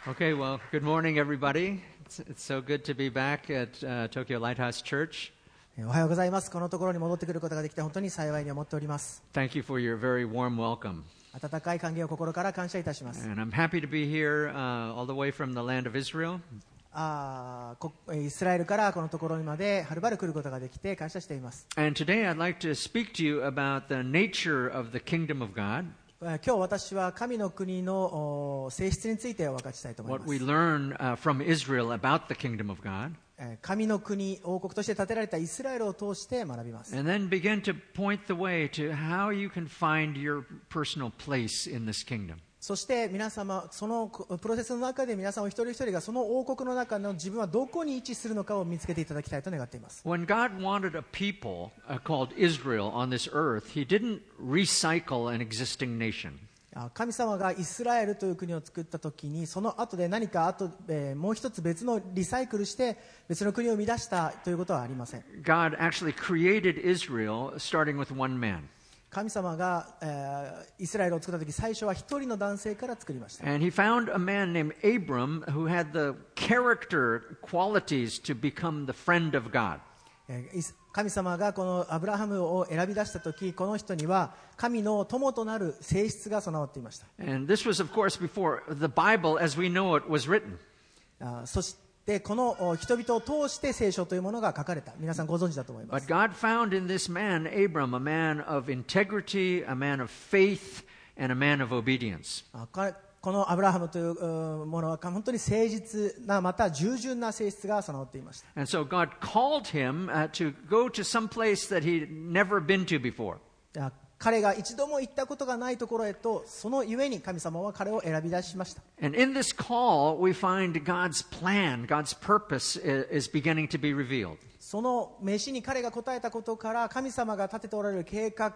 Okay, well, good morning, everybody. It's so good to be back at Tokyo Lighthouse Church. おはようございます。このところに戻ってくることができて本当に幸いに思っております。 Thank you for your very warm welcome. 温かい歓迎を心から感謝いたします。 And I'm happy to be here all the way from the land of Israel. イスラエルからこのところにまではるばる来ることができて感謝しています。 And today I'd like to speak to you about the nature of the kingdom of God. 今日私は神の国の性質についてお分かちしたいと思いま What we す。 learn from Israel about the kingdom of God. 神の国、王国として建てられたイスラエルを通して学びます。 And then begin to point the way to how you can find your personal place in this kingdom. そして皆様、そのプロセスの中で皆さんお一人一人がその王国の中の自分はどこに位置するのかを見つけていただきたいと願っています。 When God wanted a people called Israel on this earth, He didn't recycle an existing nation. 神様がイスラエルという国を作ったときにその後で何かもう一つ別のリサイクルして別の国を生み出したということはありません。 God actually created Israel starting with one man. 神様が、イスラエルを作ったとき最初は一人の男性から作りました。 And He found a man named Abram who had the character qualities to become the friend of God. 神様がこのアブラハムを選び出したときこの人には神の友となる性質が備わっていました。 And this was, of course, before the Bible as we know it was written. そしてこの人々を通して聖書というものが書かれた。皆さんご存知だと思いま But す。 God found in this man, Abram, a man of integrity, a man of faith, and a man of obedience. このアブラハムというものは本当に誠実なまた従順な性質が備わっていました。 And so God called him to go to some place that he'd never been to before. 彼が一度も行ったことがないところへとそのゆえに神様は彼を選び出しました。 And in this call, we find God's plan, God's purpose is beginning to be revealed. その召しに彼が答えたことから神様が立てておられる計画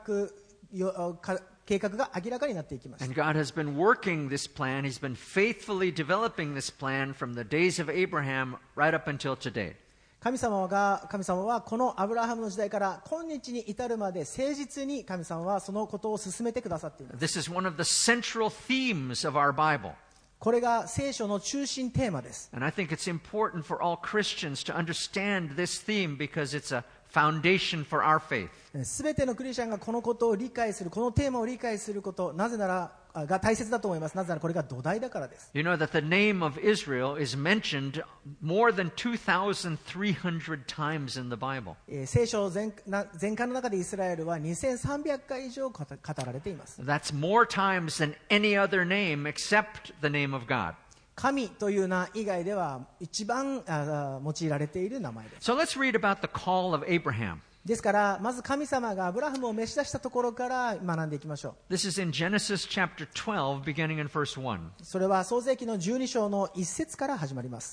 が明らかになっていきました。 And God has been working this plan. He's been faithfully developing this plan from the days of Abraham right up until today. 神様はこのアブラハムの時代から今日に至るまで誠実に神様はそのことを進めてくださっています。 This is one of the central themes of our Bible. これが聖書の中心テーマです。 And I think it's important for all Christians to understand this theme because it's a foundation for our faith. すべてのクリスチャンがこのことを理解する、このテーマを理解すること、なぜならが大切だと思います。なぜならこれが土台だからです。 You know that the name of Israel is mentioned more than 2,300 times in the Bible. 聖書全巻の中でイスラエルは2300回以上語られています。 That's more times than any other name except the name of God. 神という名以外では一番用いられている名前です。 So let's read about the call of Abraham. ですからまず神様がアブラハムを召し出したところから学んでいきましょう。 This is in Genesis chapter 12, beginning in verse 1. それは創世記の12章の1節から始まります。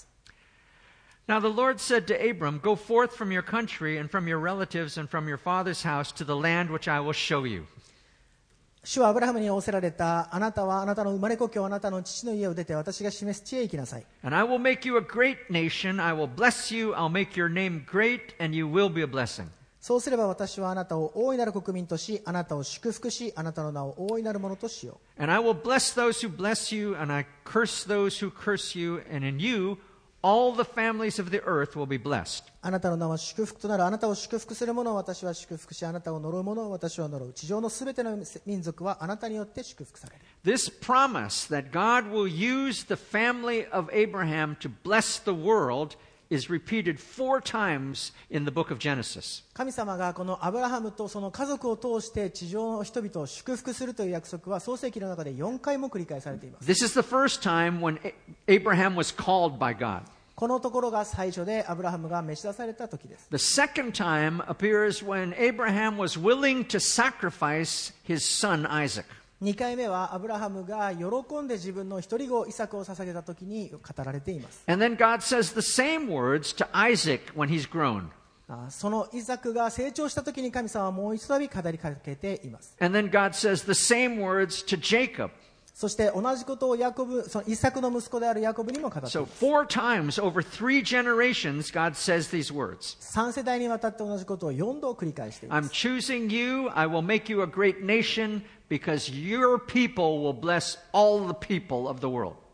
Now the Lord said to Abram, Go forth from your country and from your relatives and from your father's house to the land which I will show you. 主はアブラハムに仰せられた。あなたはあなたの生まれ故郷、あなたの父の家を出て私が示す地へ行きなさい。 And I will make you a great nation. I will bless you. I'll make your name great, and you will be a blessing. そうすれば私はあなたを大いなる国民とし、あなたを祝福し、あなたの名を大いなるものとしよう。 And I will bless those who bless you, and I curse those who curse you, and in you all the families of the earth will be blessed. あなたの名は祝福となる。あなたを祝福する者を私は祝福し、あなたを呪う者を私は呪う。地上のすべての民族はあなたによって祝福される。 This promise that God will use the family of Abraham to bless the world is repeated 4 times in the book of Genesis. 神様がこのアブラハムとその家族を通して地上の人々を祝福するという約束は創世記の中で4回も繰り返されています。 This is the first time when Abraham was called by God. このところが最初でアブラハムが召し出された時です。 The second time appears when Abraham was willing to sacrifice his son Isaac. 2回目はアブラハムが喜んで自分の一人子イサクを捧げた時に語られています。 And then God says the same words to Isaac when he's grown. そのイサクが成長した時に神様はもう一度語りかけています。 And then God says the same words to Jacob. そして同じことをそのイサクの息子であるヤコブにも語ってい So ます。 4 times over 3 generations, God says these words. 3世代にわたって同じことを4度繰り返していま I'm す。 choosing you. I will make you a great nation because your people will bless all the people of the world.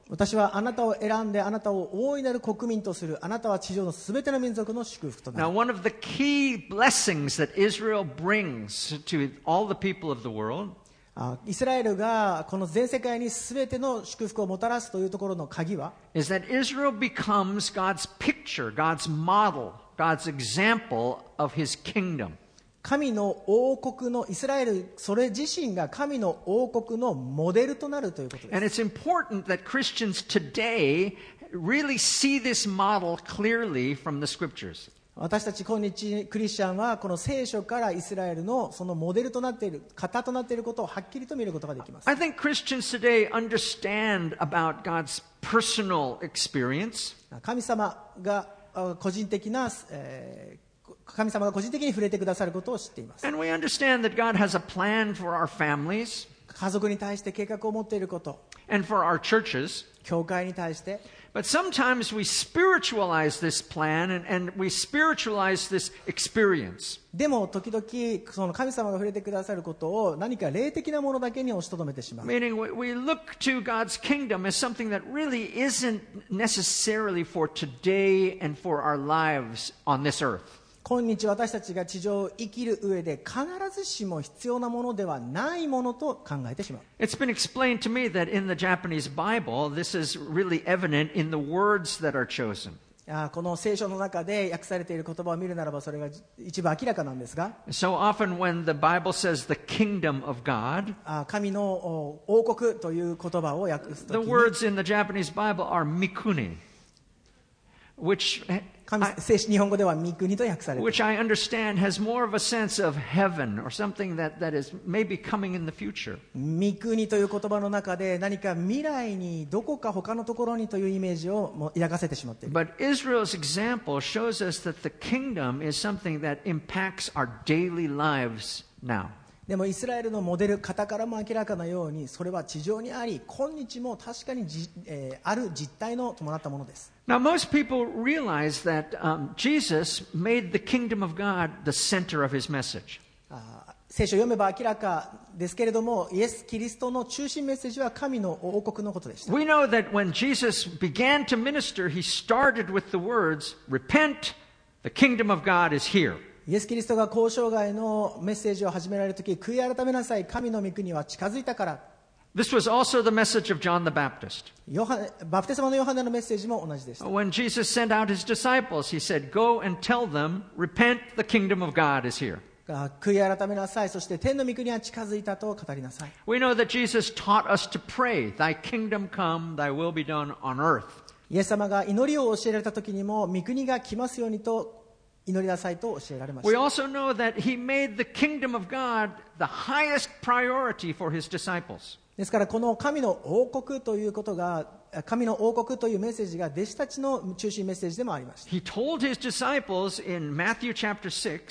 私はあなたを選んであなたを大いなる国民とする。あなたは地上のすべての民族の祝福とな Now, る。 one of the key blessings that Israel brings to all the people of the world イスラエルがこの全世界にすべての祝福をもたらすというところの鍵は、 is that Israel becomes God's picture, God's model, God's example of his kingdom. 神の王国のイスラエルそれ自身が神の王国のモデルとなるということです。 And it's important that Christians today really see this model clearly from the scriptures. 私たち今日クリスチャンはこの聖書からイスラエルのそのモデルとなっている型となっていることをはっきりと見ることができます。 I think Christians today understand about God's personal experience. 神様が個人的に触れてくださることを知っています。 And we understand that God has a plan for our families 家族に対して計画を持っていること、 and for our churches. 教会に対して、 But sometimes we spiritualize this plan and we spiritualize this experience. でも時々その神様が触れてくださることを何か霊的なものだけに押しとどめてしまう。 Meaning we look to God's kingdom as something that really isn't necessarily for today and for our lives on this earth. 今日私たちが地上を生きる上で必ずしも必要なものではないものと考えてしまう。 It's been explained to me that in the Japanese Bible, this is really evident in the words that are chosen. この聖書の中で訳されている言葉を見るならばそれが一部明らかなんですが、 So often when the Bible says the kingdom of God, 神の王国という言葉を訳すと the きに words in the Japanese Bible are mikuni, which 日本語では御国と訳されている。 which I understand has more of a sense of heaven or something that is maybe coming in the future. 御国という言葉の中で何か未来にどこか他のところにというイメージを抱かせてしまっている。 But Israel's example shows us that the kingdom is something that impacts our daily lives now. でもイスラエルのモデル型からも明らかなようにそれは地上にあり今日も確かにある実態の伴ったものです。 Now, most people realize that Jesus made the kingdom of God the center of his message. 聖書を読めば明らかですけれどもイエス・キリストの中心メッセージは神の王国のことでした。 We know that when Jesus began to minister, he started with the words, "Repent, the kingdom of God is here." イエス・キリストが交渉外のメッセージを始められるとき、悔い改めなさい、神の御国は近づいたから。 This was also the message of John the Baptist. バプテスマのヨハネのメッセージも同じでした。 When Jesus sent out his disciples, he said, "Go and tell them, repent, the kingdom of God is here." 悔い改めなさい、そして天の御国は近づいたと語りなさい。 We know that Jesus taught us to pray, "Thy kingdom come, thy will be done on earth." イエス様が祈りを教えられたときにも、御国が来ますようにと祈りなさいと教えられまし We た。 also know that he made the kingdom of God the highest priority for his disciples. ですからこの神の王国ということが、神の王国というメッセージが弟子たちの中心メッセージでもありました。 He told his disciples in Matthew chapter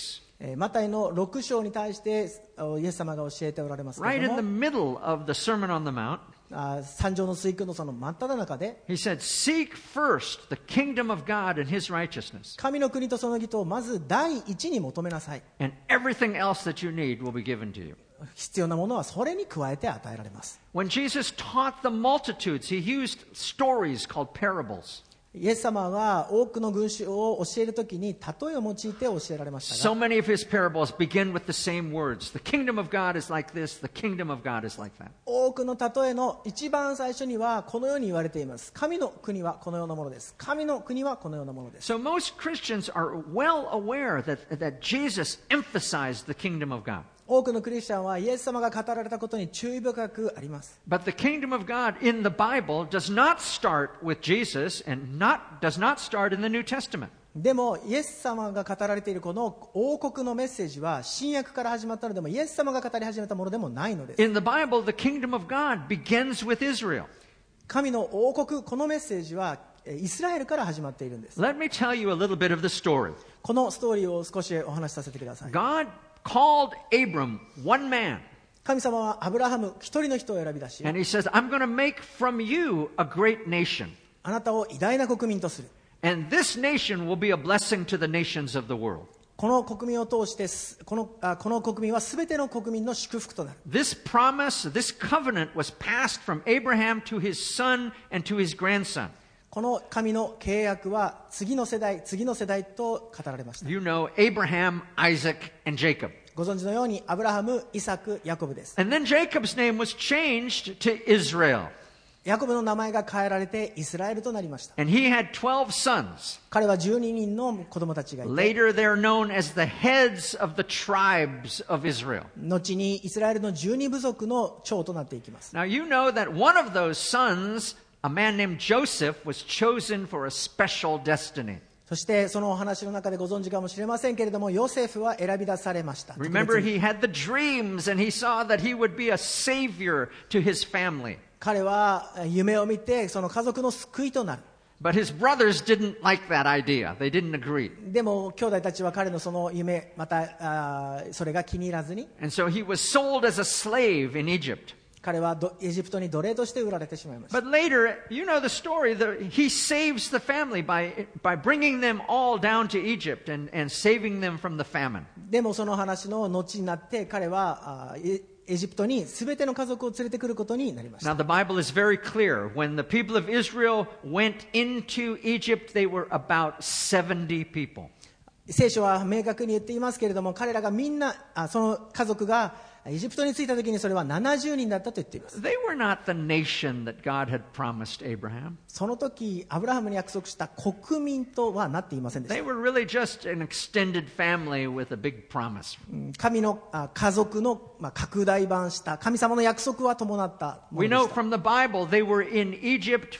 6, マタイの6章に対してイエス様が教えておられますけ right れ in ど the も、 middle of the Sermon on the Mount, 三条の水訓のその真っ只中で、 he said, "Seek first the kingdom of God and his righteousness, 神の国とその義とをまず第一に求めなさい。 and everything else that you need will be given to you." 必要なものはそれに加えて与えられます。 When Jesus taught the multitudes, he used stories called parables. イエス様は多くの群衆を教えるときに例えを用いて教えられました So が、 many of his parables begin with the same words. The kingdom of God is like this, the kingdom of God is like that. 多くの例えの一番最初にはこのように言われています。神の国はこのようなものです。神の国はこのようなものです。 So most Christians are well aware that Jesus emphasized the kingdom of God. 多くのクリスチャンはイエス様が語られたことに注意深くあります。 But the kingdom of God in the Bible does not start with Jesus and does not start in the New Testament. でもイエス様が語られているこの王国のメッセージは新約から始まったのでもイエス様が語り始めたものでもないのです。 In the Bible, the kingdom of God begins with Israel. 神の王国、このメッセージはイスラエルから始まっているんです。 Let me tell you a little bit of the story. このストーリーを少しお話しさせてください。 God called Abram, one man, 神様はアブラハム一人の人を選び出し、 and he says, "I'm going to make from you a great nation, あなたを偉大な国民とする。 and this nation will be a blessing to the nations of the world." この国民を通してこの国民はすべての国民の祝福となる。 This promise, this covenant was passed from Abraham to his son and to his grandson. この神の契約は次の世代と語られました。 You know Abraham, Isaac, and Jacob. ご存知のようにアブラハム、イサク、ヤコブです。 And then Jacob's name was changed to Israel. ヤコブの名前が変えられてイスラエルとなりました。 And he had 12 sons. 彼は12人の子供たちがいて、 Later they're known as the heads of the tribes of Israel. 後にイスラエルの12部族の長となっていきます。 Now you know that one of those sons, a man named Joseph, was chosen for a special destiny. そしてそのお話の中でご存知かもしれませんけれども、ヨセフは選び出されました。 Remember, he had the dreams and he saw that he would be a savior to his family. 彼は夢を見てその家族の救いとなる。 But his brothers didn't like that idea. They didn't agree. でも兄弟たちは彼のその夢、またそれが気に入らずに、 And so he was sold as a slave in Egypt. 彼はエジプトに奴隷として売られてしまいました。 But later, you know the story, he saves the family by bringing them all down to Egypt and saving them from the famine. でもその話の後になって彼はエジプトに全ての家族を連れてくることになりました。 Now the Bible is very clear. When the people of Israel went into Egypt, they were about 70 people. 聖書は明確に言っていますけれども、彼らがみんなその家族がエジプトに着いた時にそれは70人だったと言っています。 They were not the nation that God had promised Abraham. その時アブラハムに約束した国民とはなっていませんでし They were really just an extended family with a big promise. た。神の家族の拡大版した神様の約束は伴ったも We の know でした。 from the Bible they were in Egypt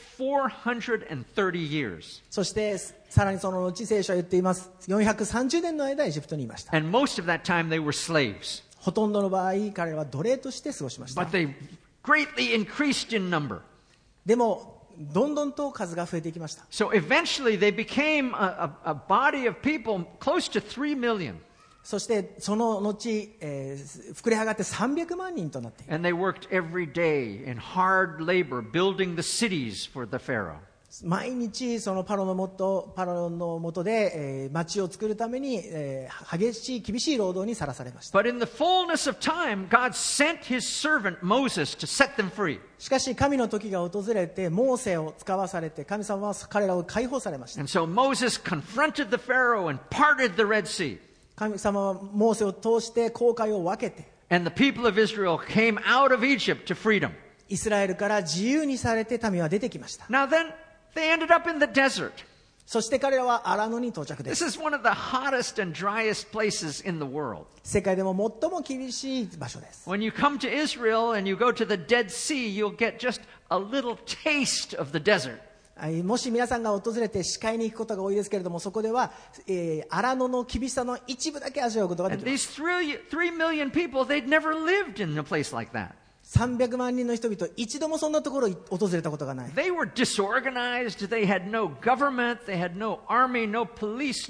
430 years. そしてさらにその後聖書は言っています。430年の間エジプトにいました。 And most of that time they were slaves. ほとんどの場合彼らは奴隷として過ごしました。 But they greatly increased in number. でもどんどんと数が増えていきました。 So eventually they became a body of people close to 3 million. そしてその後、膨れ上がって300万人となっている。 And they worked every day in hard labor building the cities for the Pharaoh. 毎日そのパロの下で、町を作るために、激しい厳しい労働にさらされました。 But in the fullness of time, God sent his servant Moses to set them free. しかし神の時が訪れてモーセを使わされて神様は彼らを解放されました。 And so Moses confronted the Pharaoh and parted the Red Sea. 神様はモーセを通して紅海を分けて And the people of Israel came out of Egypt to freedom. イスラエルから自由にされて民は出てきました。 Now then, they ended up in the desert. そして彼らはアラノに到着で This す。 is one of the hottest and driest places in the world. 世界でも最も厳しい場所です。 When you come to Israel and you go to the Dead Sea, you'll get just a little taste of the desert. もし皆さんが訪れて視界に行くことが多いですけれども、そこでは、アラノの厳しさの一部だけ味わうことがで And きます。 these 3 million people, they'd never lived in a place like that. 300万人の人々、一度もそんなところに訪れたことがない。 They were disorganized. They had no government. They had no army, no police,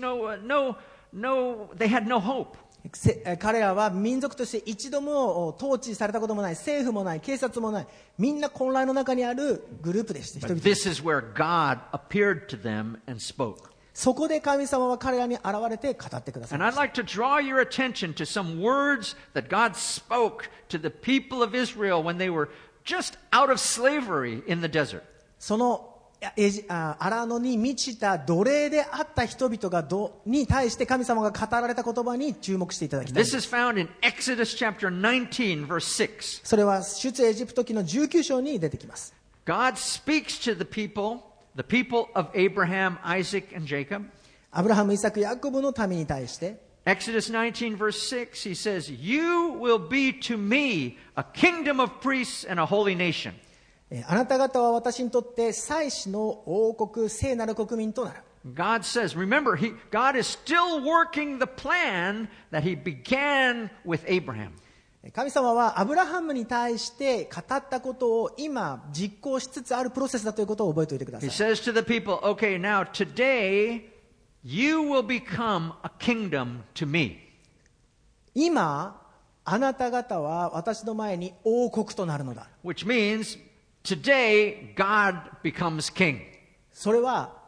they had no hope. 彼らは民族として一度も統治されたこともない、政府もない、警察もない、みんな混乱の中にあるグループでした。人 But 々 this is where God appeared to them and spoke. そこで神様は彼らに現れて語ってください And ま I'd した。 like to draw your attention to some words that God spoke to the people of Israel when they were just out of slavery in the desert. そのアラノに満ちた奴隷であった人々に対して神様が語られた言葉に注目していただきたい。 This is found in Exodus chapter 19, verse 6. それは出エジプト記の19章に出てきます。 God speaks to the people of Abraham, Isaac, and Jacob. アブラハム、イサク、ヤコブの民に対して Exodus 19, verse 6, he says, You will be to me a kingdom of priests and a holy nation. あなた方は私にとって祭司の王国、聖なる国民となる。 God says, remember, God is still working the plan that he began with Abraham. 神様はアブラハムに対して語ったことを今実行しつつあるプロセスだということを覚えておいてくださ He い。 says to the people, okay, now today you will become a kingdom to me. 今あなた方は私の前に王国となるのだ。 Which means today God becomes king. それは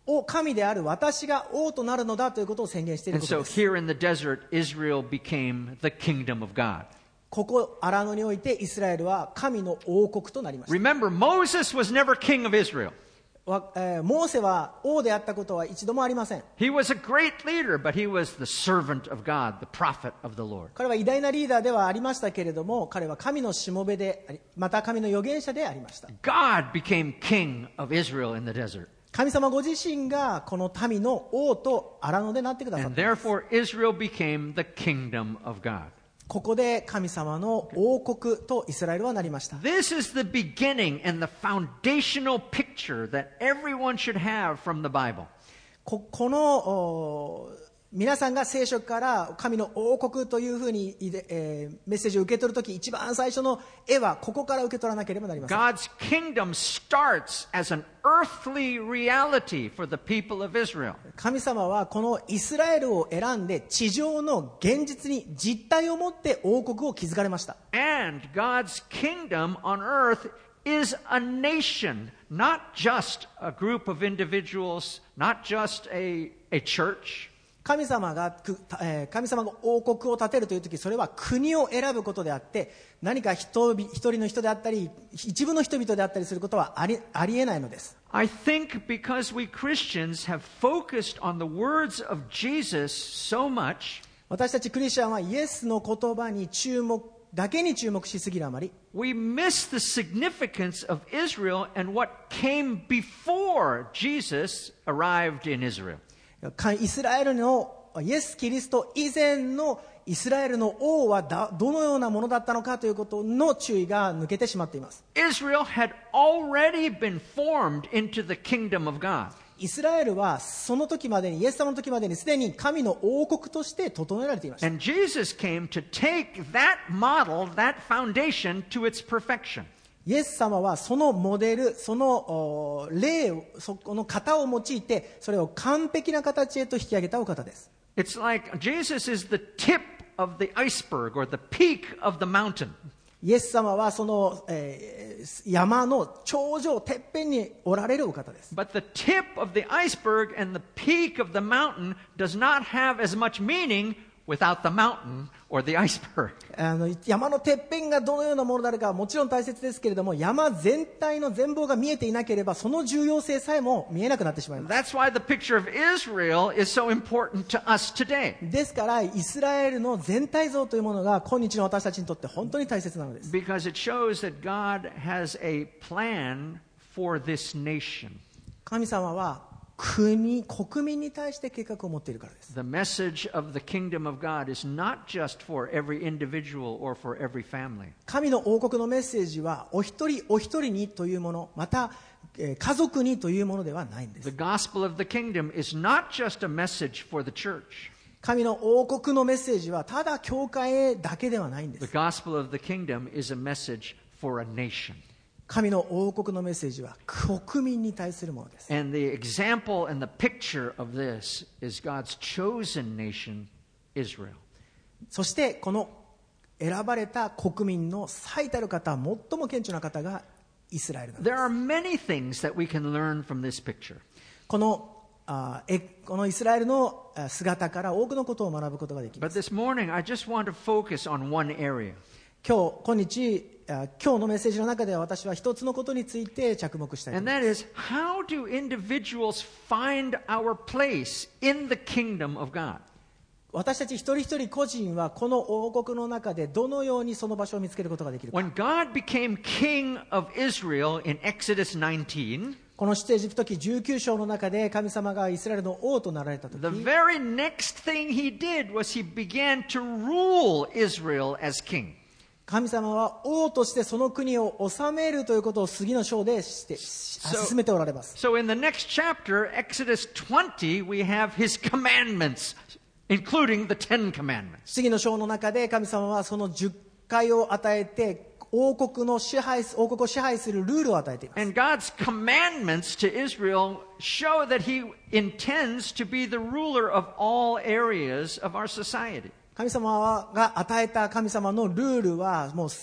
神である私が王となるのだということを宣言している And こと so です。 here in the desert, Israel became the kingdom of God. ここ荒野においてイスラエルは神の王国となりました。 Remember, Moses was never king of Israel. モーセは王であったことは一度もありません。 He was a great leader, but he was the servant of God, the prophet of the Lord. 彼は偉大なリーダーではありましたけれども、彼は神のしもべであり、また神の預言者でありました。 God became king of Israel in the desert. 神様ご自身がこの民の王と荒野でなってくださっ And たんです。 therefore, Israel became the kingdom of God. ここで神様の王国とイスラエルはなりました。 This is the beginning and the foundational picture that everyone should have from the Bible. この皆さんが聖書から神の王国というふうに、メッセージを受け取るとき、一番最初の絵はここから受け取らなければなりません。 God's kingdom starts as an earthly reality for the people of Israel. 神様はこのイスラエルを選んで地上の現実に実体を持って王国を築かれました。 And God's kingdom on earth is a nation, not just a group of individuals, not just a church. 神様が王国を建てるというとき、それは国を選ぶことであって、何か一人の人であったり、一部の人々であったりすることはありえないのです。 I think because we Christians have focused on the words of Jesus so much, 私たちクリスチャンはイエスの言葉にだけに注目しすぎるあまり、 we miss the significance of Israel and what came before Jesus arrived in Israel. イスラエルのイエス・キリスト以前のイスラエルの王はどのようなものだったのかということの注意が抜けてしまっています。 Israel had already been formed into the kingdom of God. イスラエルはその時までに、イエス様の時までにすでに神の王国として整えられていました。 And Jesus came to take that model, that foundation to its perfection. イエス様はそのモデル、その例を、その型を用いて、それを完璧な形へと引き上げたお方です。 It's like Jesus is the tip of the iceberg or the peak of the mountain. イエス様はその、山の頂上、てっぺんにおられるお方です。 But the tip of the iceberg and the peak of the mountain does not have as much meaning without the mountain or the iceberg. 山のてっぺんがどのようなものであるかはもちろん大切ですけれども、山全体の全貌が見えていなければ、その重要性さえも見えなくなってしまいます。 That's why the picture of Israel is so important to us today. ですからイスラエルの全体像というものが今日の私たちにとって本当に大切なのです。 Because it shows that God has a plan for this nation. 神様は国民に対して計画を持っているからです。 The message of the kingdom of God is not just for every individual or for every family. 神の王国のメッセージはお一人お一人にというもの、また家族にというものではないんです。 The gospel of the kingdom is not just a message for the church. 神の王国のメッセージはただ教会へだけではないんで The す。 gospel of the kingdom is a message for a nation. 神の王国のメッセージは国民に対するものです。 And the example and the picture of this is God's chosen nation, Israel. そしてこの選ばれた国民の最たる方、最も顕著な方がイスラエルなんです。 There are many things that we can learn from this picture. このイスラエルの姿から多くのことを学ぶことができま But す。 this morning, I just want to focus on one area. 今日のメッセージの中では私は一つのことについて着目したいと思 And いま that す。 is, how do individuals find our place in the kingdom of God? 私たち一人一人個人はこの王国の中でどのようにその場所を見つけることができるか。 When God became king of Israel in Exodus 19, この出エジプト記19章の中で神様がイスラエルの王となられたとき、 the very next thing he did was he began to rule Israel as king. 神様は王としてその国を治めるということを次の章で進めておられます。 So in the next chapter, Exodus 20, we have his commandments, including the 10 commandments. 次の章の中で神様はその10回を与えて王国を支配するルールを与えています。 And God's commandments to Israel show that he intends to be the ruler of all areas of our society. 神様が与えた神様のルールはもう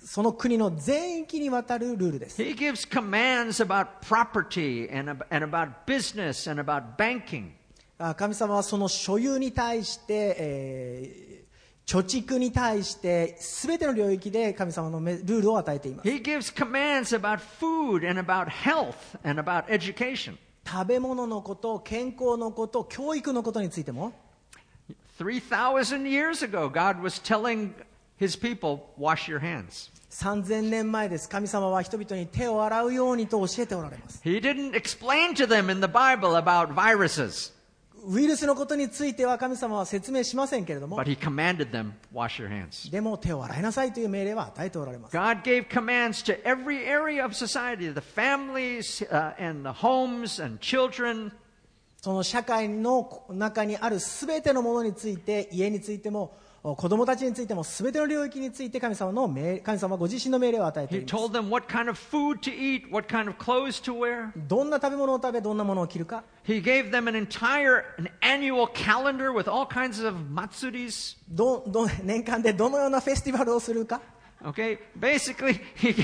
その国の全域にわたるルールです。 He gives commands about property and about business and about banking. 神様はその所有に対して、貯蓄に対して全ての領域で神様のルールを与えています。 He gives commands about food and about health and about education. 食べ物のこと、健康のこと、教育のことについても、 3,000 years ago, God was telling His people, wash your hands. 3000年前です。神様は人々に手を洗うようにと教えておられます。 He didn't explain to them in the Bible about viruses, ウイルスのことについては神様は説明しませんけれども、 but He commanded them, wash your hands. でも手を洗いなさいという命令は与えておられます。 God gave commands to every area of society, the families and the homes and children. その社会の中にあるすべてのものについて、家についても子供たちについてもすべての領域について神様はご自身の命令を与えてい He ます。 told them what kind of food to eat, what kind of clothes to wear. どんな食べ物を食べ、どんなものを着るか。 He gave them an annual calendar with all kinds of matsuris. 年間でどのようなフェスティバルをするか。 Okay, basically, he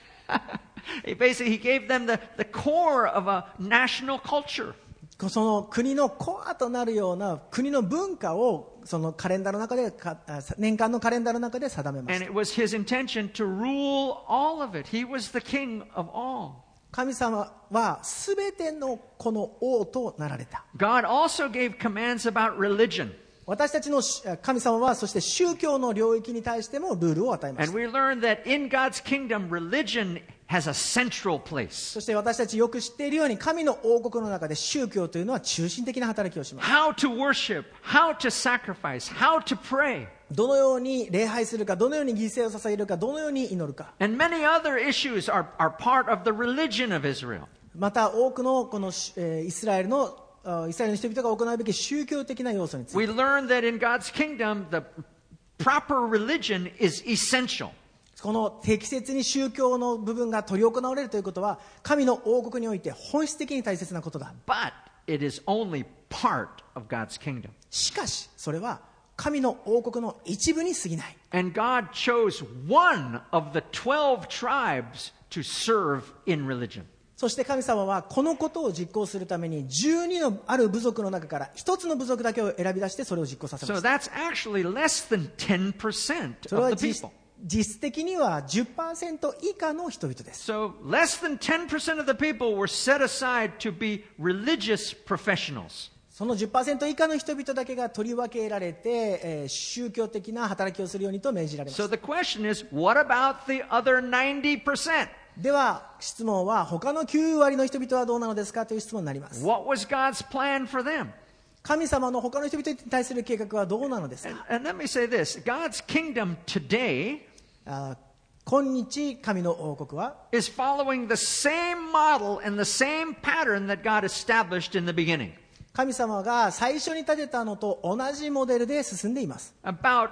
gave them the core of a national culture. その国のコアとなるような国の文化をそのカレンダーの中で、年間のカレンダーの中で定めまし And た。 it was his intention to rule all of it. He was the king of all. 神様はすべてのこの王となられた。 God also gave commands about religion. 私たちの神様はそして宗教の領域に対してもルールを与えまし And た。 we learned that in God's kingdom, religion has a central place. そして私たちよく知っているように神の王国の中で宗教というのは中心的な働きをします。 How to worship, how to sacrifice, how to pray. どのように礼拝するか、どのように犠牲を捧げるか、どのように祈るか。 And many other issues are part of the religion of Israel. また多くのこのイスラエルの人々が行うべき宗教的な要素について We learn that in God's kingdom, the proper religion is essential. この適切に宗教の部分が執り行われるということは神の王国において本質的に大切なことだ。 But it is only part of God's kingdom. しかしそれは神の王国の一部に過ぎない。 And God chose one of the 12 tribes to serve in religion. そして神様はこのことを実行するために12のある部族の中から一つの部族だけを選び出してそれを実行させま So した。 that's actually less than 10% それは of the people. 実質的には 10% 以下の人々です。 So less than 10% of the people were set aside to be religious professionals. その 10% 以下の人々だけが取り分けられて、宗教的な働きをするようにと命じられまし So た。 the question is, what about the other 90%? では質問は他の9割の人々はどうなのですかという質問になります。 What was God's plan for them? 神様の他の人々に対する計画はどうなのですか。 And let me say this, God's kingdom today 今日神の王国は is following the same model and the same pattern that God established in the beginning. 神様が最初に立てたのと同じモデルで進んでいます。 About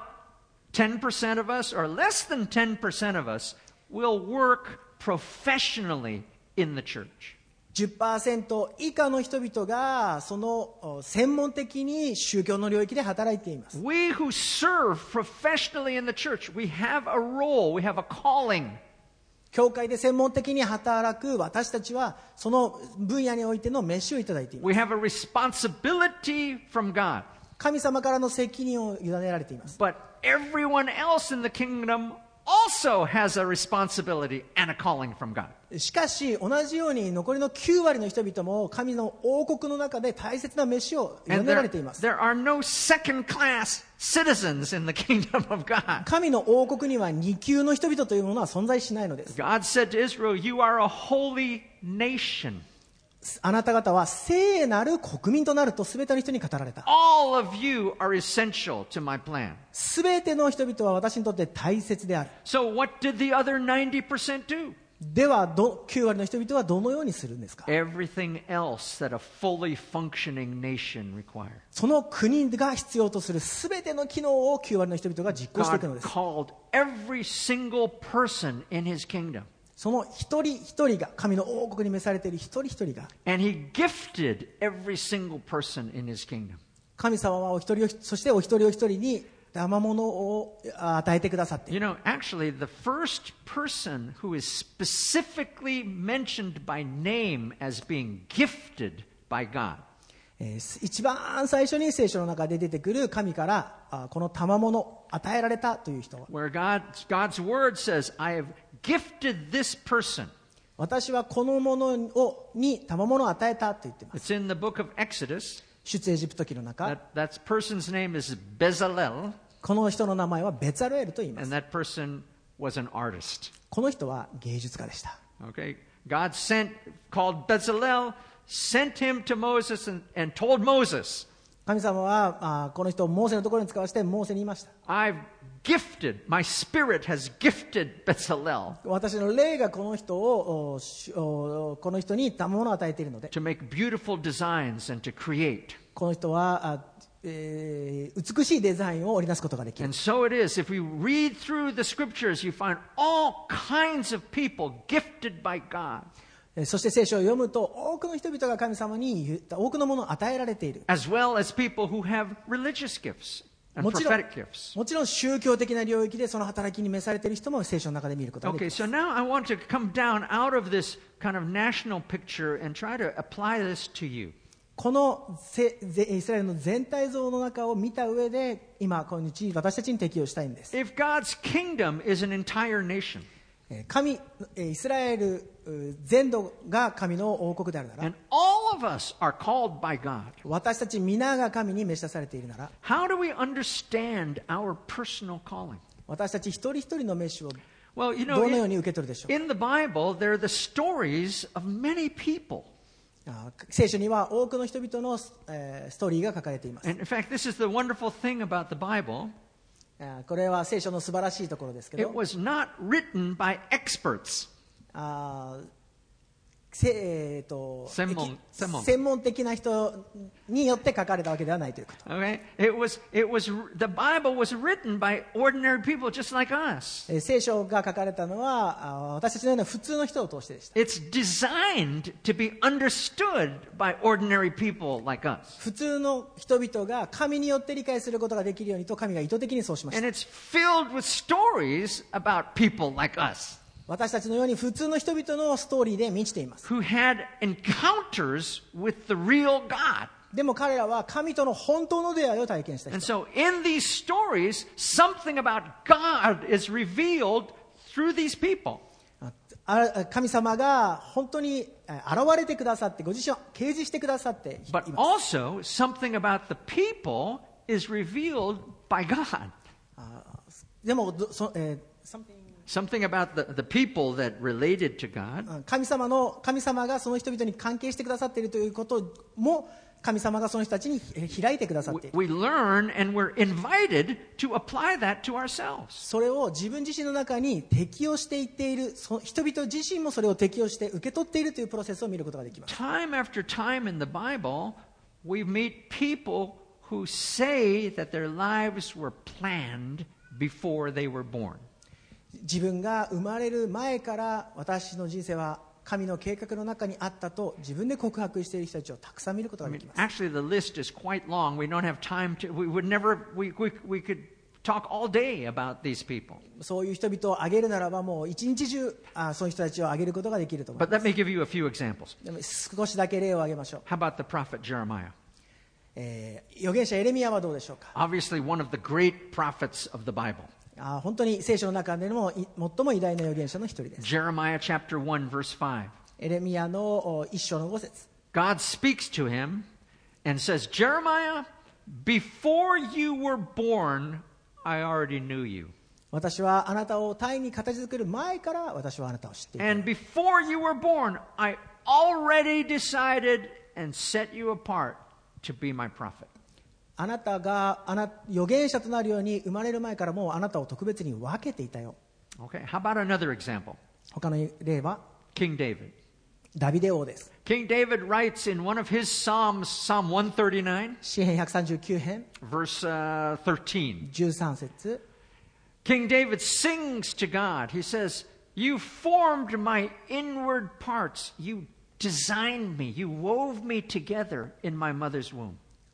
10% of us, or less than 10% of us, will work professionally in the church. 10% 以下の人々がその専門的に宗教の領域で働いています。 We who serve professionally in the church, we have a role, we have a calling. 教会で専門的に働く私たちはその分野においての飯をいただいています。 We have a responsibility from God. 神様からの責任を委ねられています。 But everyone else in the kingdom also has a responsibility and a calling from God. しかし同じように残りの9割の人々も神の王国の中で大切な飯を委 And ねられています。 there are no second-class citizens in the kingdom of God. 神の王国には2級の人々というものは存在しないのです。 God said to Israel, you are a holy nation. あなた方は聖なる国民となると全ての人に語られた。 All of you are essential to my plan. 全ての人々は私にとって大切である。 So what did the other 90% do? では9割の人々はどのようにするんですか。 Everything else that a fully functioning nation requires. その国が必要とする全ての機能を9割の人々が実行していくの God です。 called every single person in his kingdom. その一人一人が神の王国に召されている一人一人が And he gifted every single person in his kingdom. 神様はお一人そしてお一人お一人に賜物を与えてくださってい You る。 know, actually, the first person who is specifically mentioned by name as being gifted by God 一番最初に聖書の中で出てくる神からこの賜物与えられたという人、 where God's word says, I have gifted this person. 私はこの者に賜物を与えたと言っています。 It's in the book of Exodus. 出エジプト記の中、 That person's name is Bezalel, この人の名前はベツァルエルと言いま and す。 that person was an artist. この人は芸術家でした。 Okay? God called Bezalel, sent him to Moses and told Moses, 神様はこの人をモーセのところに使わせてモーセに言いました。 my spirit has gifted Bezalel 私の霊がこの人に賜物を与えているので、 to make beautiful designs and to create. この人は美しいデザインを織りなすことができる。 And so it is, if we read through the scriptures, you find all kinds of people gifted by God, そして聖書を読むと多くの人々が神様に多くのものを与えられている。 as well as people who have religious gifts and もちろん prophetic gifts. もちろん宗教的な領域でその働きに召されている人も聖書の中で見ることができ Okay, ます。 so now I want to come down out of this kind of national picture and try to apply this to you. このイスラエルの全体像の中を見た上で今私たちに適用したいんです。 If God's kingdom is an entire nation, イスラエル全土が神の王国であるなら、 and all of us are called by God, 私たち皆が神に召し出されているなら、 how do we understand our personal calling? 私たち一人一人の召しを Well, you どのよう know, に受け取るでしょう。 in the Bible, there are the stories of many people. 聖書には多くの人々のストーリーが書かれています。 And in fact, this is the wonderful thing about the Bible. これは聖書の素晴らしいところですけ It ど、 was not written by experts. 専門的な人によって書かれたわけではないということ。 Okay? The Bible was written by ordinary people just like us. 聖書が書かれたのは私たちのような普通の人を通してでした。 It's designed to be understood by ordinary people like us. 普通の人々が神によって理解することができるようにと神が意図的にそうしまし And た。 it's filled with stories about people like us 私たちのように普通の人々のストーリーで満ちています。 who had encounters with the real God. でも彼らは神との本当の出会いを体験した And 人。 so in these stories, something about God is revealed through these people. 神様が本当に現れてくださってご自身を掲示してくださってい But ます。 also, something about the people is revealed by God. でも Something about the people that related to God 神様がその人々に関係してくださっているということも神様がその人たちに開いてくださっている。 we learn and we're invited to apply that to ourselves. それを自分自身の中に適用していっている、人々自身もそれを適用して受け取っているというプロセスを見ることができます。 Time after time in the Bible, we meet people who say that their lives were planned before they were born. 自分が生まれる前から私の人生は神の計画の中にあったと自分で告白している人たちをたくさん見ることができます。 Actually, the list is quite long. We don't have time to. We could talk all day about these people. そういう人々を挙げるならばもう一日中そういう人たちを挙げることができると思い But ま let me give you a few examples. す。でも少しだけ例を挙げましょう。 How about the prophet Jeremiah? 預言者エレミヤはどうでしょうか。 Obviously, one of the great prophets of the Bible. 本当に聖書の中でも最も偉大な預言者の一人です。 Jeremiah chapter 1, verse 5. エレミヤの一章の5節。 God speaks to him and says, Jeremiah, before you were born, I already knew you. 私はあなたを胎に形作る前から私はあなたを知っている。 And before you were born, I already decided and set you apart to be my prophet. あなたが預言者となるように生まれる前からもうあなたを特別に分けていたよ。 Okay, how about another example? 他の例は King David. ダビデ王です。 King David writes in one of his Psalms, Psalm 139, 詩編139編 verse 13. 13節。 King David sings to God. He says, You formed my inward parts. You designed me. You wove me together in my mother's womb.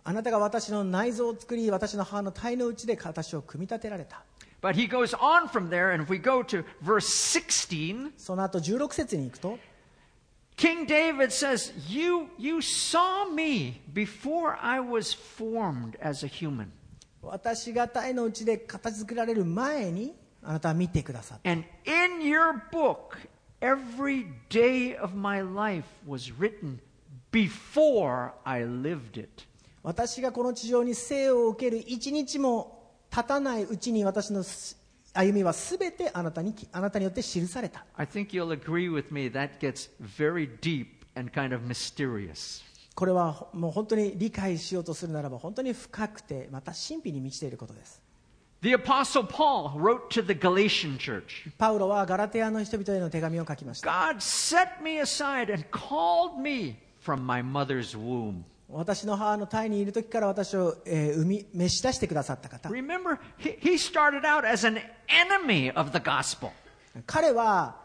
あなたが私の内臓を作り、私の母の胎の内で私を組み立てられた。 But he goes on from there, and if we go to verse 16, その後16節に行くと、 King David says, you saw me before I was formed as a human. 私が胎の内で形作られる前にあなたは見てくださった。 And in your book, every day of my life was written before I lived it. 私がこの地上に生を受ける一日も経たないうちに私の歩みはすべてあなたによって記された。 I think you'll agree with me that gets very deep and kind of mysterious. これはもう本当に理解しようとするならば本当に深くてまた神秘に満ちていることです。 The Apostle Paul wrote to the Galatian church, パウロはガラテヤの人々への手紙を書きました。 God set me aside and called me from my mother's womb. 私の母の胎にいる時から私を召し出してくださった方。 Remember, he started out as an enemy of the gospel. 彼は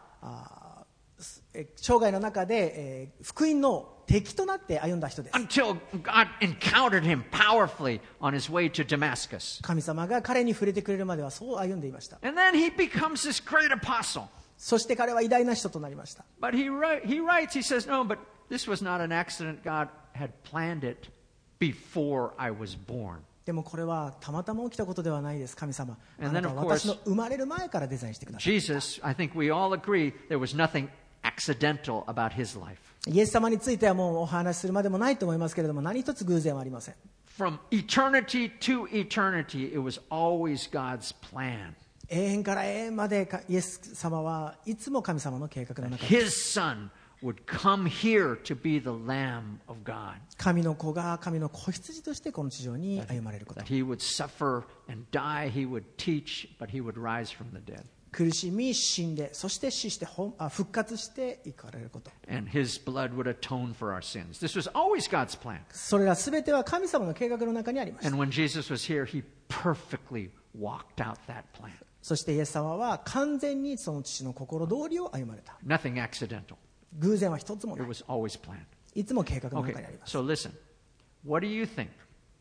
生涯の中で、福音の敵となって歩んだ人です。 Until God encountered him powerfully on his way to Damascus. 神様が彼に触れてくれるまではそう歩んでいました。 And then he becomes this great apostle. そして彼は偉大な人となりました。 But he writes, he says, no, but this was not an accident. God had planned it before I was born. でもこれはたまたま起きたことではないです。神様、あ And な then, た of は course, 私の生まれる前からデザインしてください。 Jesus, I think we all agree, there was nothing accidental about his life. イエス様についてはもうお話しするまでもないと思いますけれども、何一つ偶然はありません。 From eternity to eternity, it was always God's plan. 永遠から永遠までイエス様はいつも神様の計画の中 His son would come here to be the Lamb of God. 神の子が神の子羊としてこの地上に歩まれること。 That he would suffer and die, he would teach, but he would rise from the dead. 苦しみ死んでそして死して復活していかれること。 And his blood would atone for our sins. This was always God's plan. それらすべては神様の計画の中にありました。 And when Jesus was here, he perfectly walked out that plan. そしてイエス様は完全にその父の心通りを歩まれた。 Nothing accidental. 偶然は一つも It ない。 was always planned. いつも計画の Okay, 中にあります。 so listen. What do you think?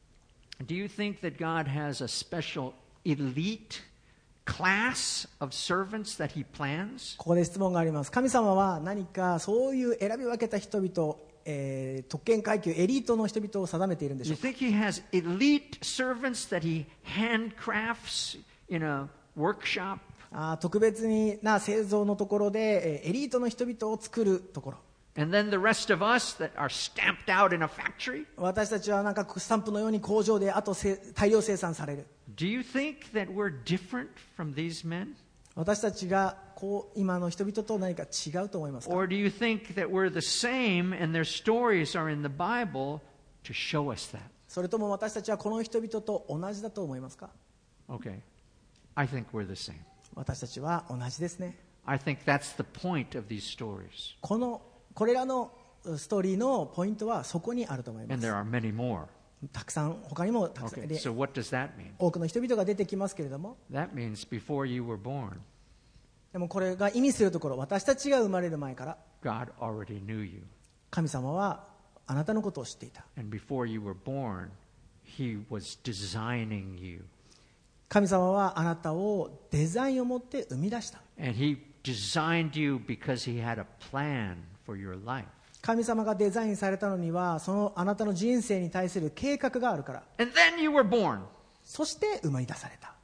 Do you think that God has a special elite class of servants that he plans? ここで質問があります。神様は何かそういう選び分けた人々、特権階級エリートの人々を定めているんでし You ょうか。 think he has elite servants that he handcrafts in a workshop? 特別な製造のところで、エリートの人々を作るところ。 And then the rest of us that are stamped out in a factory? 私たちはなんかスタンプのように工場であと大量生産される。 Do you think that we're different from these men? 私たちが今の人々と何か違うと思いますか。 Or do you think that we're the same and their stories are in the Bible to show us that? それとも私たちはこの人々と同じだと思いますか。 Okay. I think we're the same. 私たちは同じですね。 I think that's the point of these stories. これらのストーリーのポイントはそこにあると思いま And す。 there are many more. たくさん他にもたくさん Okay. で So what does that mean? 多くの人々が出てきますけれども、 That means before you were born, でもこれが意味するところ、私たちが生まれる前から God already knew you. 神様はあなたのことを知っていた。 And before you were born, he was designing you. 神様はあなたをデザインを持って生み出した。 And he designed you because he had a plan for your life. 神様がデザインされたのにはそのあなたの人生に対する計画があるから。 And then you were born. そして生まれ出された。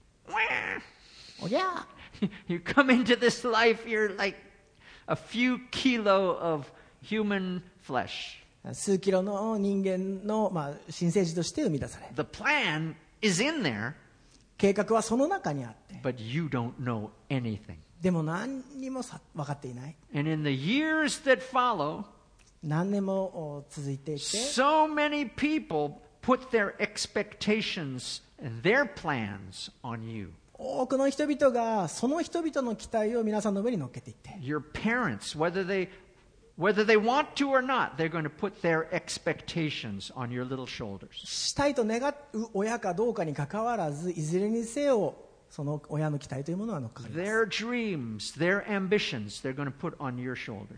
Wah! おぎゃ You come into this life, you're like a few kilo of human flesh. 数キロの人間の、新生児として生み出され、 The plan is in there, 計画はその中にあって、 but you don't know anything. でも何にも分かっていない。 And in the years that follow, 何年も続いていて、 so many people put their expectations and their plans on you. 多くの人々がその人々の期待を皆さんの上に乗っけていって、 Your parents, whether they want to or not, they're going to put their expectations on your little shoulders. したいと願う親かどうかにかかわらず、いずれにせよその親の期待というものは乗っかります。 Their dreams, their ambitions, they're going to put on your shoulders.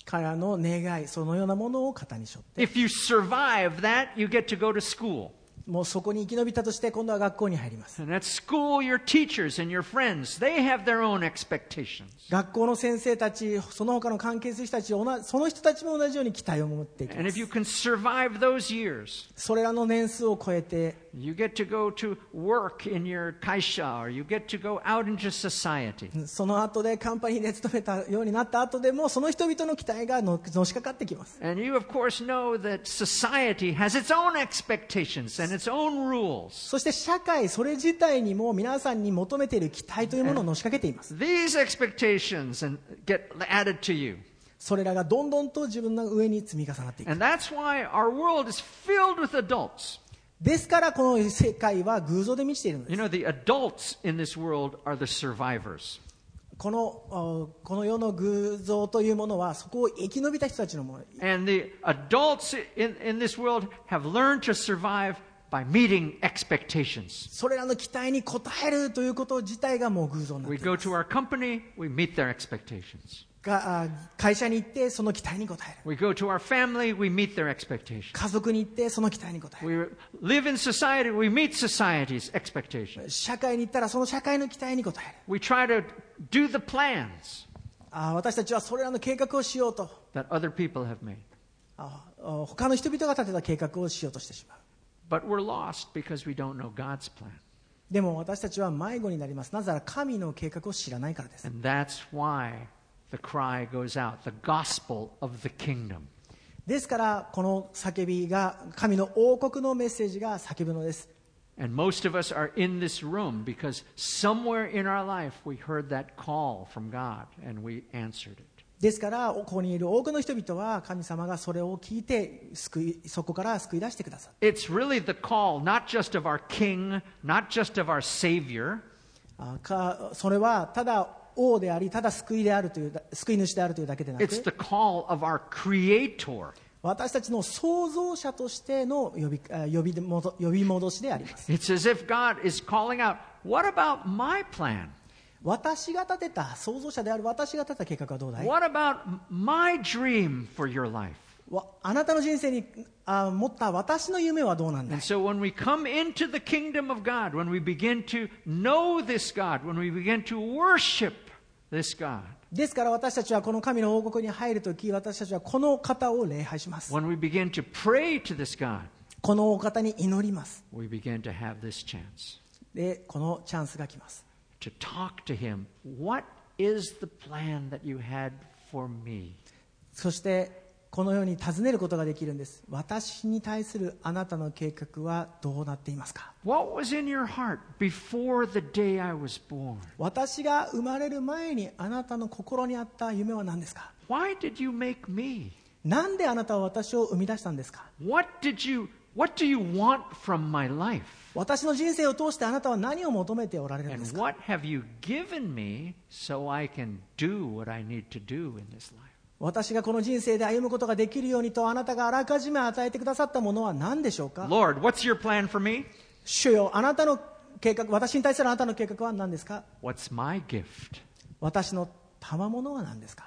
彼らの願い、そのようなものを肩に背負って、 If you survive that, you get to go to school. もうそこに生き延びたとして今度は学校に入ります。 And at school, your teachers and your friends, they have their own expectations. 学校の先生たち、その他の関係する人たち、その人たちも同じように期待を持っていき And ま if you す。 can survive those years, それらの年数を超えて、 you get to go to work in your kaisha, or you get to go out into society. その後でカンパニーで勤めたようになった後でも、その人々の期待がのしかかってきます。 And you, of course, know that society has its own expectations and its own rules. そして社会、それ自体にも皆さんに求めている期待というものをのしかけています。 These expectations get added to you. それらがどんどんと自分の上に積み重なっていく。 And that's why our world is filled with adults. ですからこの世界は偶像で満ちているので You す。 know, the adults in this world are the survivors. この世の偶像というものはそこを生き延びた人たちのもの。 And the adults in this world have learned to survive by meeting expectations. それらの期待に応えるということ自体がもう偶像になって We い go ます。 to our company, we meet their expectations. 会社に行ってその期待に応える。 We go to our family, we meet their expectations. 家族に行ってその期待に応える。 We live in society, we meet society's expectations. 社会に行ったらその社会の期待に応える。 We try to do the plans 私たちはそれらの計画をしようと、 that other people have made. 他の人々が立てた計画をしようとしてしまう。 But we're lost because we don't know God's plan. でも私たちは迷子になります。なぜなら神の計画を知らないからです。 And that's why the cry goes out, the gospel of the kingdom. ですからこの叫びが、神の王国のメッセージが叫ぶのです。 And most of us are in this room because somewhere in our life we heard that call from God and we answered it. ですからここにいる多くの人々は神様がそれを聞いてそこから救い出してくださる。 It's really the call not just of our king, not just of our savior, それはただ王であり、ただ救い主であるというだけでなく、 it's the call of our creator. 私たちの創造者としての呼び戻しであります。 It's as if God is calling out, what about my plan? 私が立てた、創造者である私が立てた計画はどうだい？ What about my dream for your life? あなたの人生に持った私の夢はどうなんだい？ And so when we come into the kingdom of God, when we begin to know this God, when we begin to worship this God, ですから私たちはこの神の王国に入るとき、私たちはこの方を礼拝します。 when we begin to pray to this God, このお方に祈ります。 we begin to have this chance で、このチャンスが来ます。 to talk to Him. What is the plan that you had for me? そしてこのように尋ねることができるんです。私に対するあなたの計画はどうなっていますか？ What was in your heart before the day I was born? 私が生まれる前にあなたの心にあった夢は何ですか？ Why did you make me? なんであなたは私を生み出したんですか？ What do you want from my life? 私の人生を通してあなたは何を求めておられるんで And すか？ what have you given me so I can do what I need to do in this life? 私がこの人生で歩むことができるようにとあなたがあらかじめ与えてくださったものは何でしょうか？ Lord, what's your plan for me? 主よ、あなたの計画、私に対するあなたの計画は何ですか？ What's my gift? 私の賜物は何ですか？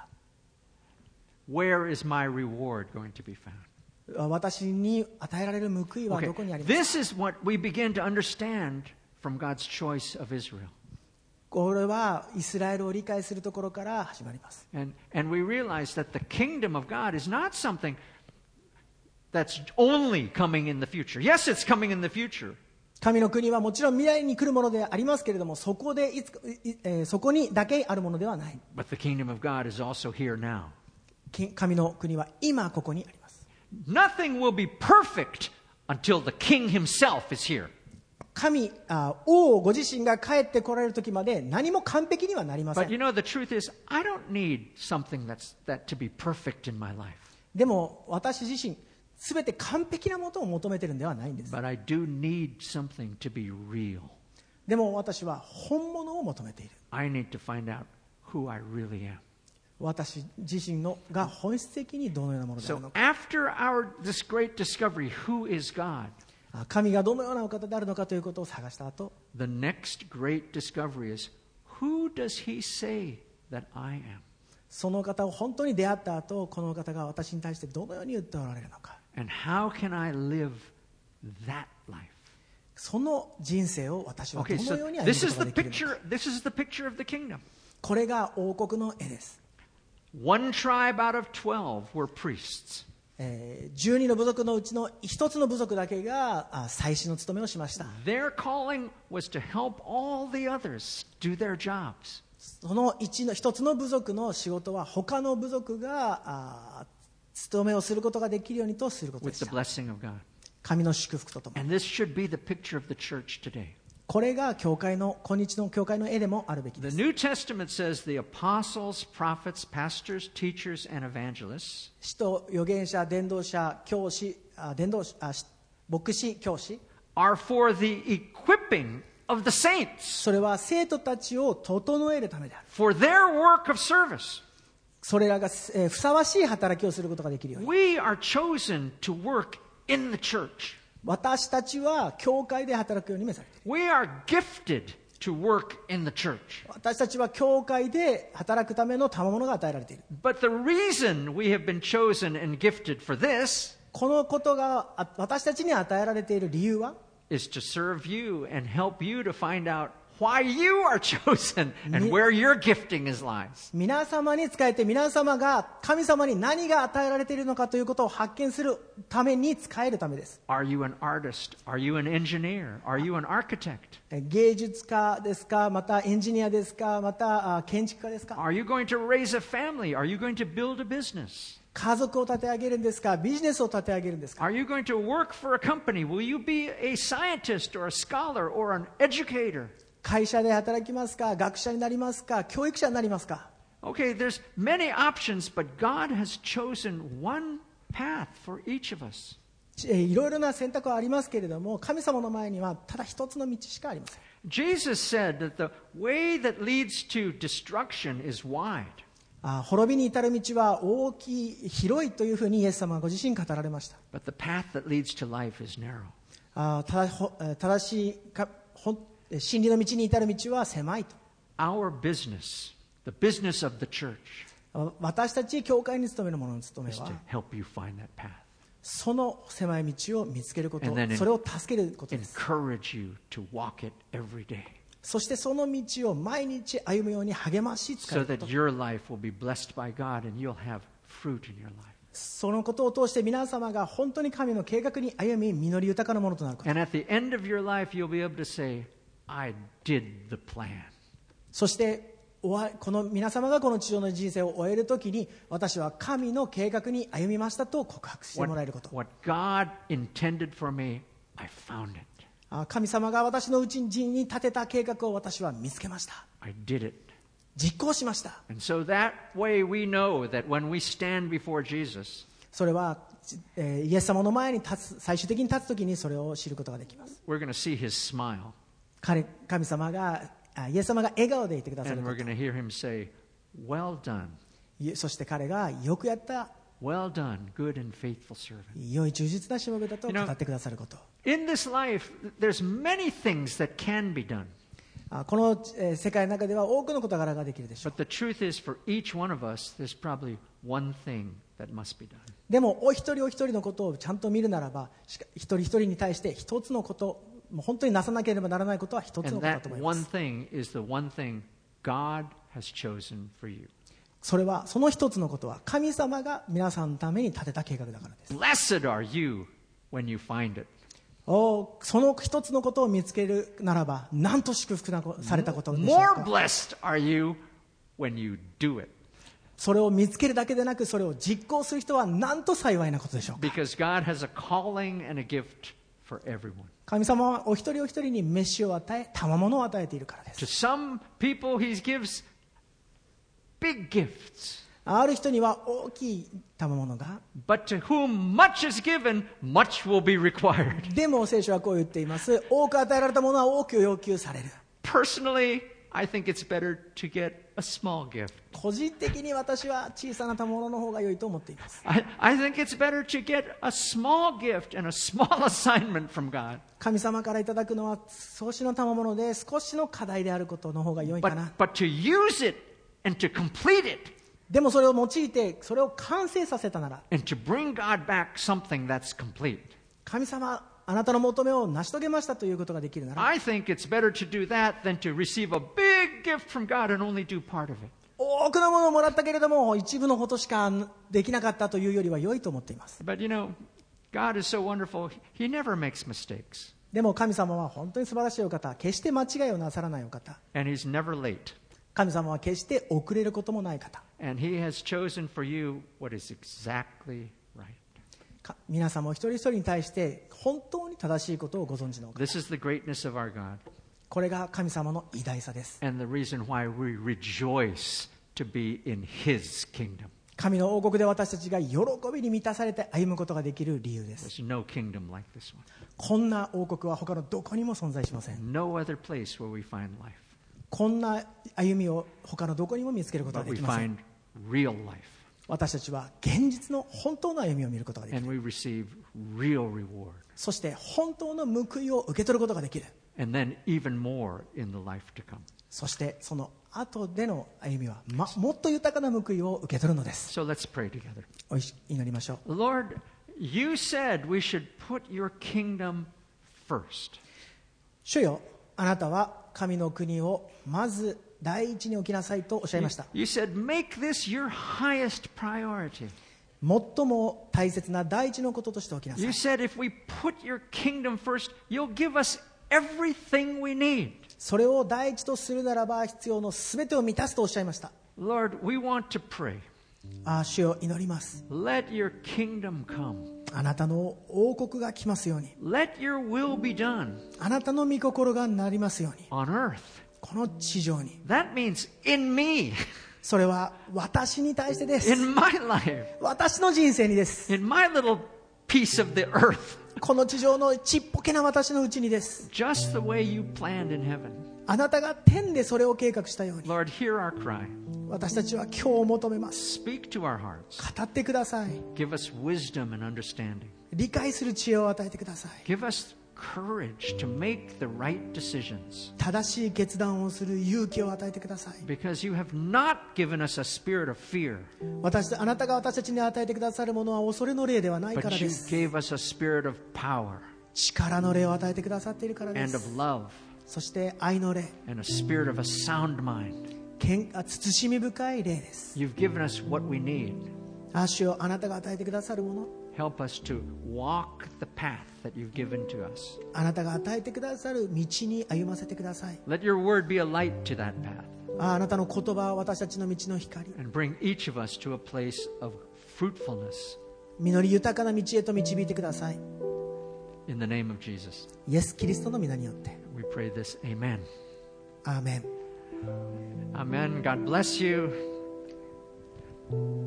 Where is my reward going to be found? 私に与えられる報いは Okay, どこにありますか？ this is what we begin to understand from God's choice of Israel. これはイスラエルを理解するところから始まります。 And we realize that the kingdom of God is not something that's only coming in the future. Yes, it's coming in the future. 神の国はもちろん未来に来るものでありますけれども、そこにだけあるものではない。 But the kingdom of God is also here now. 神の国は今ここにあります。 Nothing will be perfect until the king himself is here. 王ご自身が帰ってこられる時まで何も完璧にはなりませ But you ん。 know, the truth is, I don't need something that to be perfect in my life. でも私自身、すべて完璧なものを求めてるんではないんです。 But I do need something to be real. でも私は本物を求めている。 I need to find out who I really am. 私自身が本質的にどのようなものである So のか。 after this great discovery, who is God? 神がどのようなお方であるのかということを探した後、 The next great discovery is, who does he say that I am? その方を本当に出会った後、この方が私に対してどのように言っておられるのか。 And how can I live that life? その人生を私はど Okay, の so ように歩む this こ is とが the できるのか。 picture. This is the picture of the kingdom. これが王国の絵です。 One tribe out of 12 were priests. 12の部族のうちの一つの部族だけが祭司の務めをしました。 Their calling was to help all the others do their jobs. その一つの部族の仕事は他の部族が務めをすることができるようにとすることで With し the た。 blessing of God. 神の祝福とともに。 And this should be the picture of the church today. これが今日の教会の絵でもあるべき The です。 New Testament says the apostles, prophets, pastors, teachers, and evangelists 使徒、預言者、伝道者、教師、牧師、教師、 are for the equipping of the saints それは生徒たちを整えるためである。 for their work of service. それらがふさわしい働きをすることができるように。 We are chosen to work in the church. 私たちは教会で働くように召されている。 We are gifted to work in the church. 私たちは教会で働くための賜物が与えられている。 But the reason we have been chosen and gifted for this このことが私たちに与えられている理由は、 is to serve you and help you to find out why you are chosen and where your gifting is lies. 皆様に仕えて皆様が神様に何が与えられているのかということを発見するために仕えるためです。 Are you an artist? Are you an engineer? Are you an architect? 芸術家ですか、またエンジニアですか、また建築家ですか。 Are you going to raise a family? Are you going to build a business? 家族を立て上げるんですか、ビジネスを立て上げるんですか。 Are you going to work for a company? Will you be a scientist or a scholar or an educator? 会社で働きますか、学者になりますか、教育者になりますか。 Okay, there's many options, but God has chosen one path for each of us. いろいろな選択はありますけれども、神様の前にはただ一つの道しかありません。 Jesus said that the way that leads to destruction is wide. 滅びに至る道は大きい、広いというふうにイエス様はご自身語られました。 But the path that leads to life is narrow. 正しい真理の道に至る道は狭いと。 Our business, the business of the church, 私たち教会に勤める者の務め is は to help you find that path. その狭い道を見つけること、 And then それを助けることです。 Encourage you to walk it every day そしてその道を毎日歩むように励まし使 so うこ that と。 your life will be blessed by God and you'll have fruit in your life. そのことを通して皆様が本当に神の計画に歩み、実り豊かなものとなること。 And at the end of your life, you'll be able to say, I did the plan. そしてこの皆様がこの地上の人生を終えるときに、私は神の計画に歩みましたと告白してもらえること。 What God intended for me, I found it. 神様が私のうちに立てた計画を私は見つけました。 I did it. 実行しました。 And so that way we know that when we stand before Jesus, それは、イエス様の前に最終的に立つときにそれを知ることができます。 we're going to see his smile. 神様が、イエス様が笑顔でいてくださる And こ we're going to hear him say, well done. と。そして彼がよくやった、 Well done, good and faithful servant. 良い忠実なしもべだと語ってくださること。 In this life, there's many things that can be done. この世界の中では多くの事柄ができるでしょう。 But the truth is, for each one of us, there's probably one thing that must be done. でもお一人お一人のことをちゃんと見るならば、一人一人に対して一つのこと、もう本当になさなければならないことは一つの And ことだ that と思いま one す。 thing is the one thing God has chosen for you. それは、その一つのことは神様が皆さんのために立てた計画だからです。 Blessed are you when you find it. その一つのことを見つけるならば、なんと祝福されたことでしょう More か。 blessed are you when you do it. それを見つけるだけでなく、それを実行する人はなんと幸いなことでしょうか。 Because God has a calling and a gift for everyone. 神様はお一人お一人に飯を与え、賜物を与えているからで To す。 some people, He gives big gifts. ある人には大きい賜物が、 But to whom much is given, much will be required. でも聖書はこう言っています。多く与えられたものは多く要求される。 Personally, I think it's better to get a small gift. 個人的に私は小さな賜物の方が良いと思っています。 I think it's better to get a small gift and a small assignment from God. 神様からいただくのは少しの賜物で少しの課題であることの方が良いかな。 But to use it and to complete it, でもそれを用いてそれを完成させたなら、 and to bring God back something that's complete, 神様あなたの求めを成し遂げましたということができるなら、 I think it's better to do that than to receive a big gift from God and only do part of it. 多くのものをもらったけれども一部のことしかできなかったというよりは良いと思っています。 But you know, God is so wonderful, He never makes mistakes. でも神様は本当に素晴らしいお方、決して間違いをなさらないお方、 And He's never late. 神様は決して遅れることもない方、 And He has chosen for you what is exactly right. 皆様お一人一人に対して本当に正しいことをご存知のお方、 This is the greatness of our God. これが神様の偉大さです。 And the reason why we rejoice to be in His kingdom. 神の王国で私たちが喜びに満たされて歩むことができる理由です。 There's no kingdom like this one. こんな王国は他のどこにも存在しません。 No other place where we find life. こんな歩みを他のどこにも見つけることが But で we きません。 find real life. 私たちは現実の本当の歩みを見ることができる。 And we receive real reward. そして本当の報いを受け取ることができる。 And then even more in the life to come. そしてその後での歩みは、もっと豊かな報いを受け取るのです。 So let's pray together. 祈りましょう。 Lord, you said we should put your kingdom first. 主よ、あなたは神の国をまず第一に置きなさいとおっしゃいました。 You said make this your highest priority. 最も大切な第一のこととして置きなさ You い。 said if we put your kingdom first, you'll give us everything we need. それを第一とするならば必要のすべてを満たすとおっしゃいました。 Lord, we want to pray. 主よ、祈ります。 Let your kingdom come. あなたの王国が来ますように、 Let your will be done あなたの御心がなりますように、 on earth. この地上に。 That means in me, それは私に対してです。 in my life, 私の人生にです。 in my little piece of the earth, この地上のちっぽけな私のうちにです。 just the way you planned in heaven. あなたが天でそれを計画したように、 Lord, hear our cry. 私たちは今日求めます。 Speak to our hearts. 語ってください。 Give us wisdom and understanding. 理解する知恵を与えてください。 Give us courage to make the right decisions. 正しい決断をする勇気を与えてください。 Because you have not given us a spirit of fear, あなたが私たちに与えてくださるものは恐れの霊ではないから but で you す。 gave us a spirit of power 力の霊を与えてくださっているからで and of す。 love そして愛の霊、 and a spirit of a sound mind. 慎み深い霊です。 You've given us what we need. 主よ、あなたが与えてくださるもの、 Help us to walk the path that you've given to us. あなたが与えてくださる道に歩ませてください。 Let your word be a light to that path あなたの言葉は私たちの道の光、 and bring each of us to a place of fruitfulness. 実り豊かな道へと導いてください。 In the name of Jesus, イエス・キリストの皆によって。 we pray this. Amen. アーメン。 Amen. God bless you.